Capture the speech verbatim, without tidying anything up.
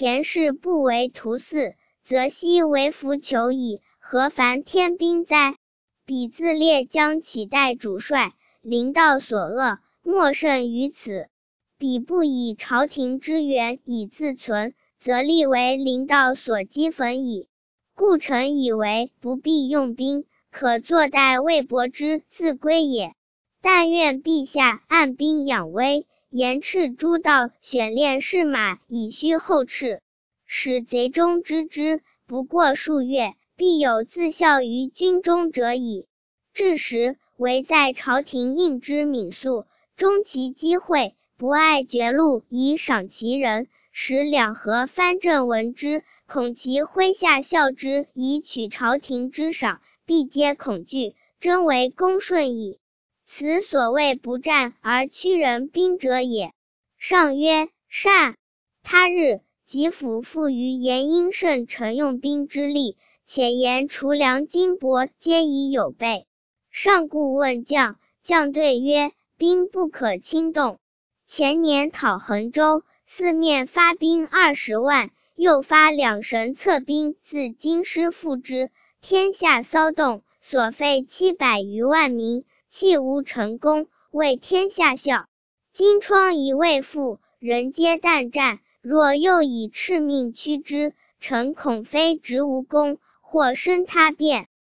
田氏不为图嗣，则奚为服求矣？何烦天兵哉？彼自列将岂待主帅，临道所恶，莫甚于此。彼不以朝廷之源以自存，则立为临道所讥讽矣。故臣以为不必用兵，可坐待魏博之自归也。但愿陛下按兵养威，严斥诸道，选练士马，以虚后斥，使贼中知之，不过数月，必有自效于军中者矣。至时，唯在朝廷应之敏速，终其机会，不爱绝路以赏其人，使两河藩镇闻之，恐其麾下效之以取朝廷之赏，必皆恐惧，真为恭顺矣。此所谓不战而屈人兵者也。上曰：善。他日，吉甫复于延阴盛陈用兵之力，且言储粮金帛皆已有备。上故问将，将对曰：兵不可轻动。前年讨衡州，四面发兵二十万，又发两神策兵自京师赴之，天下骚动，所费七百余万民，弃无成功，为天下笑。今疮痍未复，人皆惮战，若又以敕命驱之，臣恐非执无功，或生他变。